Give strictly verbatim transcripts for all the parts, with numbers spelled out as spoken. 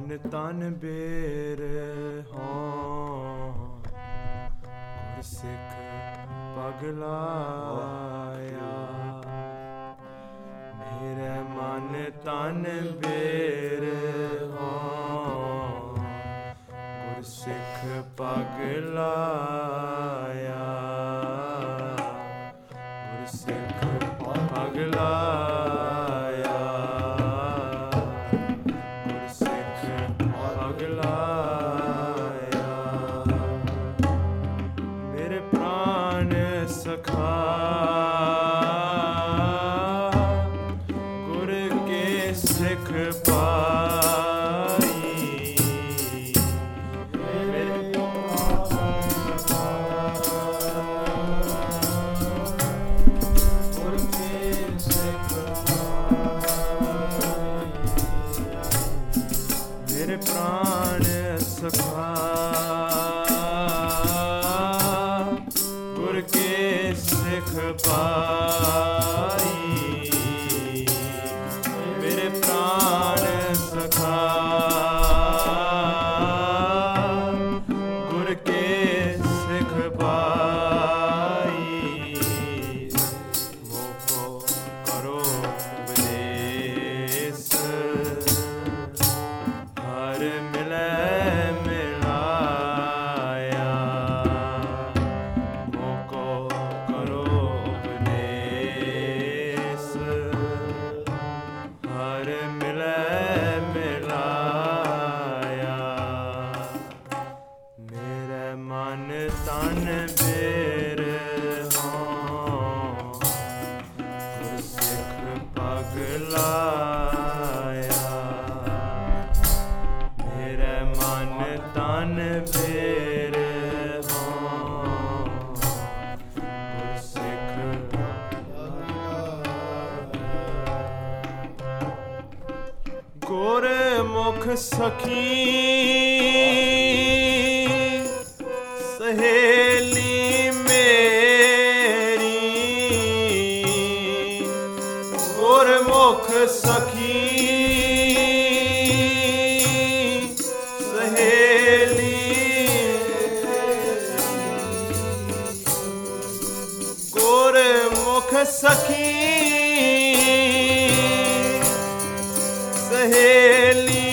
मन तन बेर हों गुरसिख पगलाया। मेरे मन तन बेर हों गुरसिख पगलाया। गुरसिख पगलाया। गुरसिख पगलाया। मेरे प्राण सखा गुर के सिख पाई। मेरे गुर के सिख पाई। मेरे प्राण सखा गुर के सिख पाई। मेरे प्राण सखा गुर के सिख पाई। मोको करो उपदेश हर मिलै मिलाया। मोको करो उपदेश हर मिलै मिलाया। मेरे मन तन बेर हों गुरसिख पगलाया। मेरे मन तन बेर हों गुरसिख गुर मुख सखी सहेली मेरी। गुर मुख सखी सहेली। गुर मुख सखी सहेली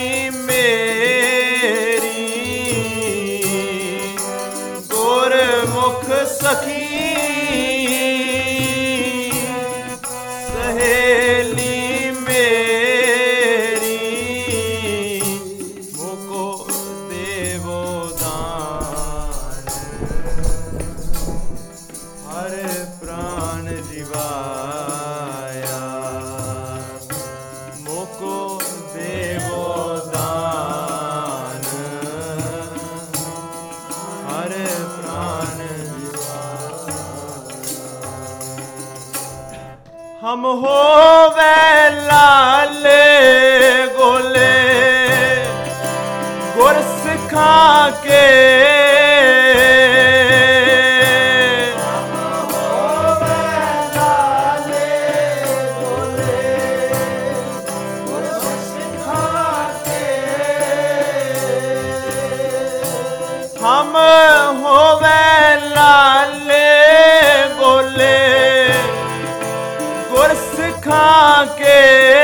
मेरी। गुर मुख सखी सहेली मेरी। मुको देवो दान हर प्राण जीवाया। मोको देवो दान हर प्राण हम होवे लाल गोले गुर सिखा के। हम होवे लाल गोले गुर सिखा के।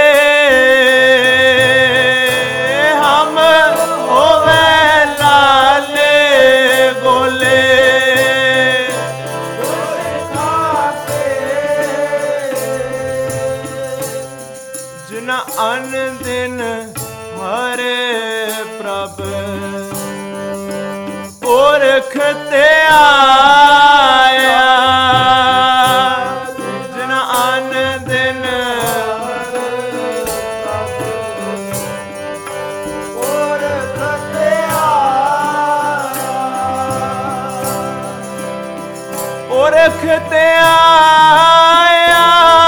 हम होवे लाल गोले गुर सिखा के। जिन अन दिन हरे प्रभ पुरख ते आया। जिन अन दिन पुरख ते आया। पुरख ते आया।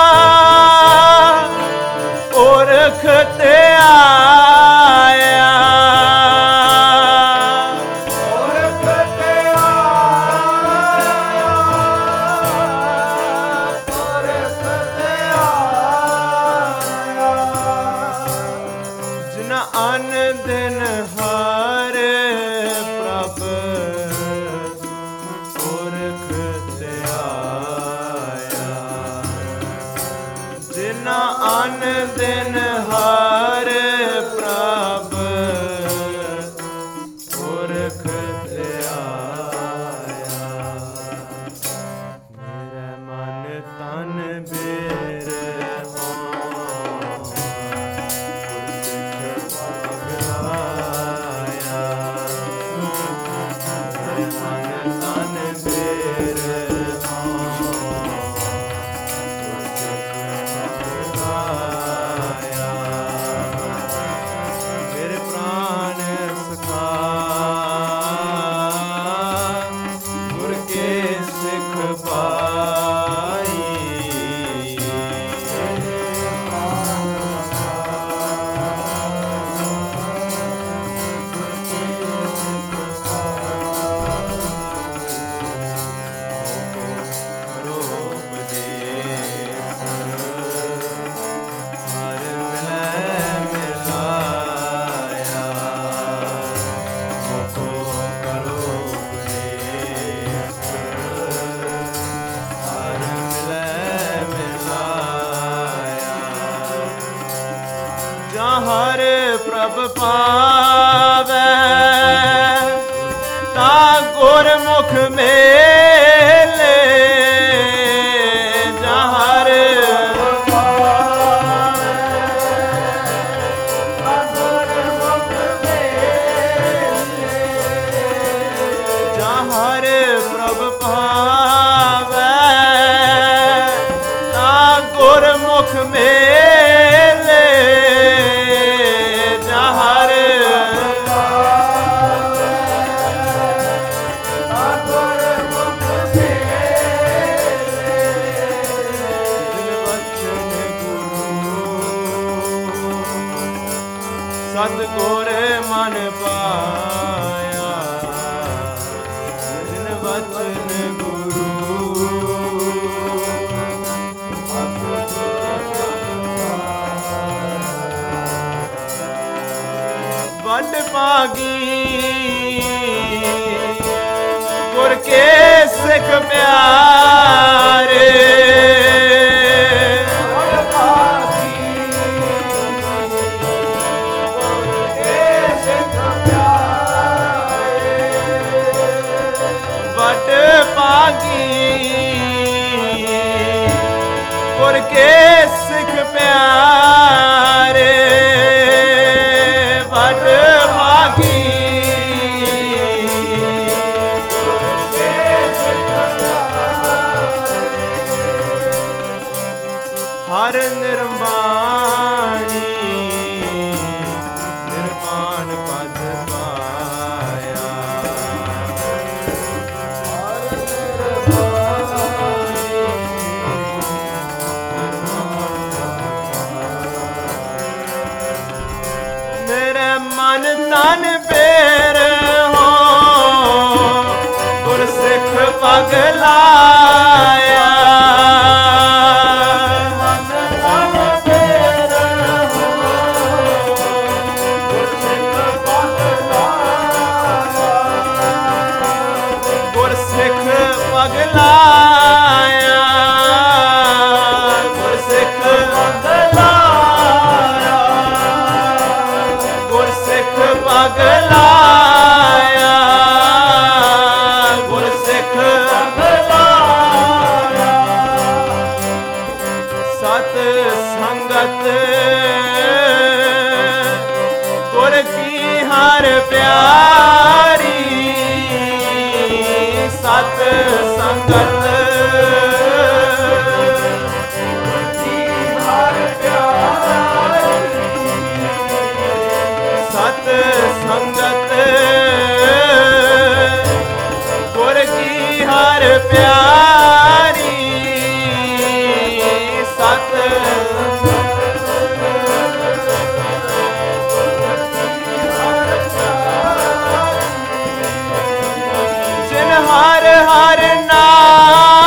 पुरख ते आया। ਅਨ ਦਿਨ ਹਰ ਪ੍ਰਭ ਪੁਰਖ ਧਿਆਇਆ, ਜਿਨਾ ਅਨ ਦਿਨ ਹਰ ਪ੍ਰਭ ਪੁਰਖ ਧਿਆਇਆ। ਮੇਰੇ ਮਨ ਤਨ ਬੇਰ ਹਰ ਪ੍ਰਭ ਪਾਵੈ ਤਾ ਗੁਰਮੁਖ ਮੇਲੇ, ਜਹਰ ਪਾਵੈ ਤਾ ਗੁਰਮੁਖ ਮੇਲੇ, ਜਹਰ ਪ੍ਰਭ ਪਾਵੈ ਤਾ ਗੁਰਮੁਖ ਮੇਲੇ, ਸਤਿਗੁਰ ਮਨ ਪਾਇਆ, ਜਿਨ ਵਚਨ ਗੁਰੂ ਵਡ ਭਾਗੀ, ਗੁਰ ਕੇ ਸਿੱਖ ਪਿਆਰੇ, ਗੁਰ ਕੇ ਸਿੱਖ ਪਿਆਰੇ, ਵਡ ਭਾਗੀ ਗੁਰ ਕੇ ਸਿੱਖ ਪਿਆਰੇ, ਹਰ ਨਿਰਮਾਣੀ ਨਿਰਮਾਣ ਪਦ ਪਾਇਆ, ਮਨ ਤਨ ਬੇਰ ਹੋ ਗੁਰ ਸਿੱਖ ਪਗ ਲਾਇਆ, ਮਨ ਤਨ ਬੇਰ ਹੋ ਗੁਰ ਸਿੱਖ ਪਗ ਲਾਇਆ, ਗੁਰ ਸਿੱਖ ਪਗ ਲਾਇਆ, ਗੁਰ ਸਿੱਖ ਪਗ ਲਾਇਆ, ਗੁਰ ਸਿੱਖ ਪਗ ਲਾਇਆ, ਗੁਰ ਸਿੱਖ ਪਗ ਲਾਇਆ, ਸਤ ਸੰਗਤ ਗੁਰ ਕੀ ਹਰ ਪਿਆਰੀ, ਸਤ ਸੰਗਤ ਗੁਰ ਕੀ ਹਰ ਪਿਆਰੀ, ਸਤ ਸੰਗਤ ਗੁਰ ਕੀ ਹਰ ਪਿਆਰੀ, ਸਤ ਜਿਨ ਹਰ ਹਰ ਨਾਮ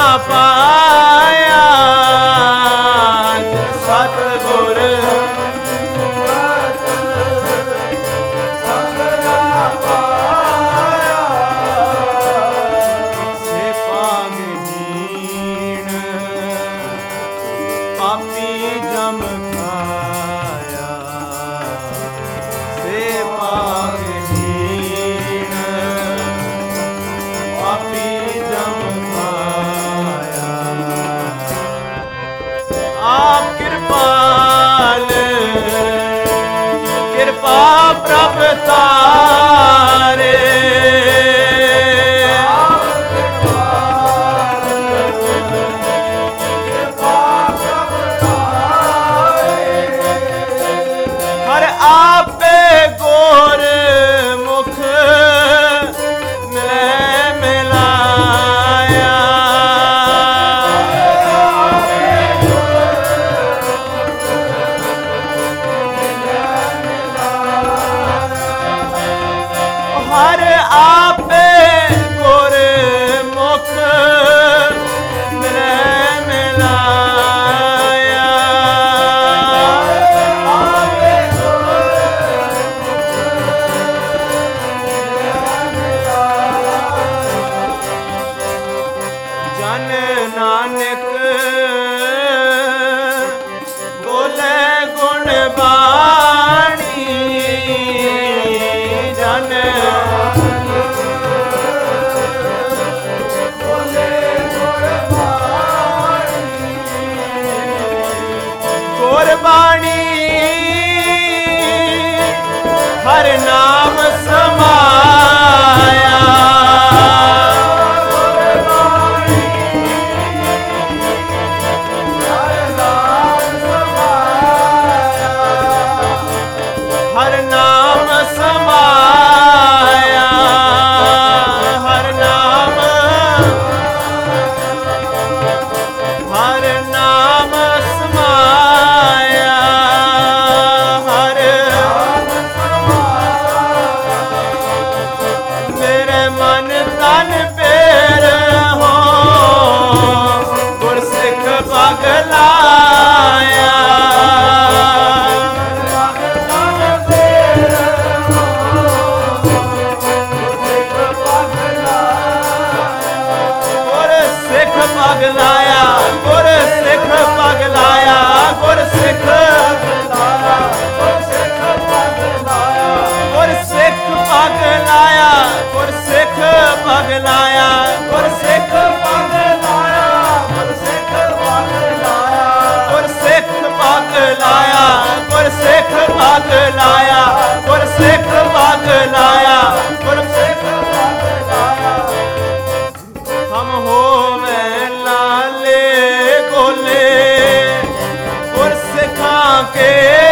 ਪਾਇਆ ਸਤਿਗੁਰ ਸੰਗ ਨਾ ਪਾਇਆ ਸੇ ਭਾਗਹੀਣ ਪਾਪੀ ਜਮ ਖਾਇਆ ਸੇ ਭਾਗਹੀਣ ਪਾਪੀ ਜਮ ਖਾਇਆ ਆਪ ਕਿਰਪਾਲ ਕਿਰਪਾ ਪ੍ਰਭ ਤਾਰੇ ਆਪ ਕਿਰਪਾਲ ਕਿਰਪਾ ਪ੍ਰਭ ਤਾਰੇ ਹਰ ਆਪੇ ਗੋਰ ਮੁਖ ਮਿਲੈ ਮਿਲਾਇਆ ਹਰ ਆਪੇ ਗੁਰ ਮੁਖ ਮਿਲੈ ਮਿਲਾਇਆ ਆਪੇ ਜਨ ਨਾਨਕ ਬੋਲੇ ਗੁਣ ਬਾਣੀ ਜਨ ਬੋਲੇ ਗੁਣ ਬਾਣੀ ਗੁਰਬਾਣੀ ਹਰ ਨਾਮ ਸਮਾਇਆ ਹਰ ਨਾਮ ਸਮਾਇਆ ਹਰ ਨਾਮ ਹਰ ਨਾਮ ਸਮਾਇਆ ਹਰ ਮੇਰੇ ਮਨ ਤਨ ਪੇਰ ਹੋ ਗੁਰਸਿੱਖ ਪਗਲਾਇਆ ਗੁਰਸਿੱਖ ਪਗਲਾਇਆ ਗੁਰਸਿੱਖ ਪਗਲਾਇਆ ਗੁਰਸਿੱਖ ਪਗਲਾਇਆ ਗੁਰਸਿੱਖ ਪਗਲਾਇਆ ਗੁਰਸਿੱਖ ਪਗਲਾਇਆ ਗੁਰਸਿੱਖ ਪਗਲਾਇਆ ਗੁਰਸਿੱਖ ਪਗਲਾਇਆ ਗੁਰਸਿੱਖ ਪਗਲਾਇਆ ਗੁਰਸਿੱਖ ਪਗਲਾਇਆ ਗੁਰਸਿੱਖ ਪਗਲਾਇਆ ਗੁਰਸਿੱਖ ਪਗਲਾਇਆ ਗੁਰਸਿੱਖ ਪਗਲਾਇਆ ਹਮ ਹੋਵੇਂ ਲਾਲੇ ਗੋਲੇ ਗੁਰਸਿੱਖਾਂ ਕੇ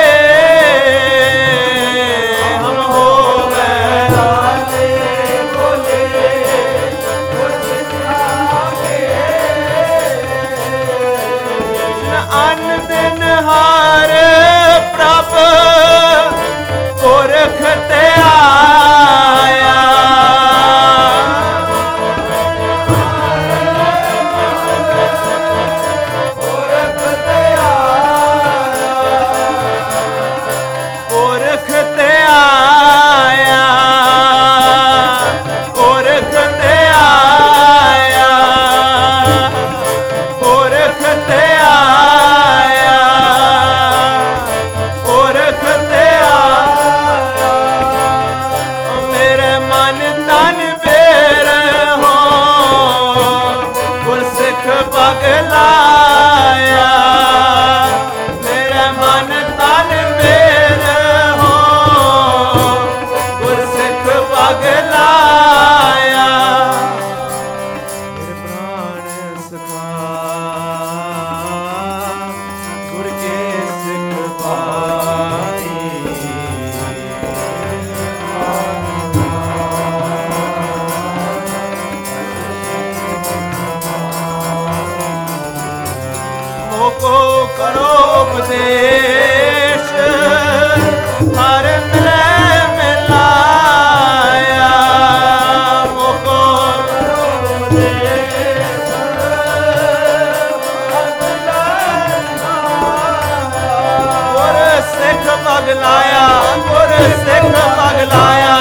ਹਮ ਹੋਵੇਂ ਲਾਲੇ ਗੋਲੇ ਗੁਰਸਿੱਖਾਂ ਕੇ ਅਨ ਦਿਨ ਹਾਰ ਪ੍ਰਭ ਪੁਰਖ ਤੇ ਆਇਆ ਪੁਰਖ ਤੇ ਆਇਆ ਪੁਰਖ ਤੇ ਆਇਆ ਪੁਰਖ ਤੇ ਆਇਆ ਪੁਰਖ ਤੇ ਆਇਆ ਮੇਰੇ ਮਨ ਤਨ ਬੇਰ ਹੋ ਗੁਰਸਿੱਖ ਪਗਲਾਇਆ ਮੇਰੇ ਮਨ ਤਨ ਬੇਰ ਹੋ ਗੁਰਸਿੱਖ ਪਗਲਾਇਆ ਮੇਰੇ ਪ੍ਰਾਣ ਸਖਾ ਗੁਰ ਕੇ ਸਿੱਖ ਪਾਈ ਮੋਕੋ ਕਰੋ ਉਪਦੇਸ਼ ਹਰ ਮਿਲੈ ਮਿਲਾਇਆ ਮੋਕੋ ਕਰੋ ਉਪਦੇਸ਼ ਲਾਇਆ ਗੁਰ ਸਿੱਖ ਪਗ ਲਾਇਆ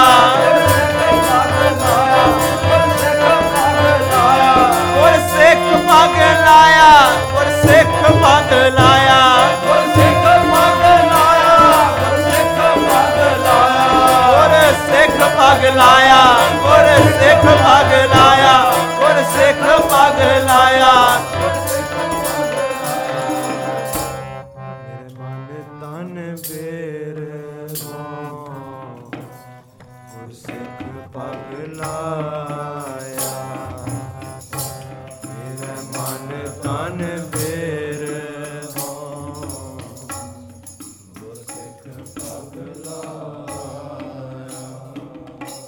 ਗੁਰ ਸਿੱਖ ਪਗ ਲਾਇਆ ਗੁਰ ਸਿੱਖ ਪਗ ਲਾਇਆ ਗੁਰ ਸਿੱਖ ਪਗ ਲਾਇਆ ਗੁਰ ਸਿੱਖ ਪਗ ਲਾਇਆ ਗੁਰ ਸਿੱਖ ਪਗ ਲਾਇਆ ਗੁਰ ਸਿੱਖ ਪਗ ਲਾਇਆ ਗੁਰ ਸਿੱਖ ਪਗ ਲਾਇਆ ਮੇਰੇ ਮਨ ਤਨ ਵੇ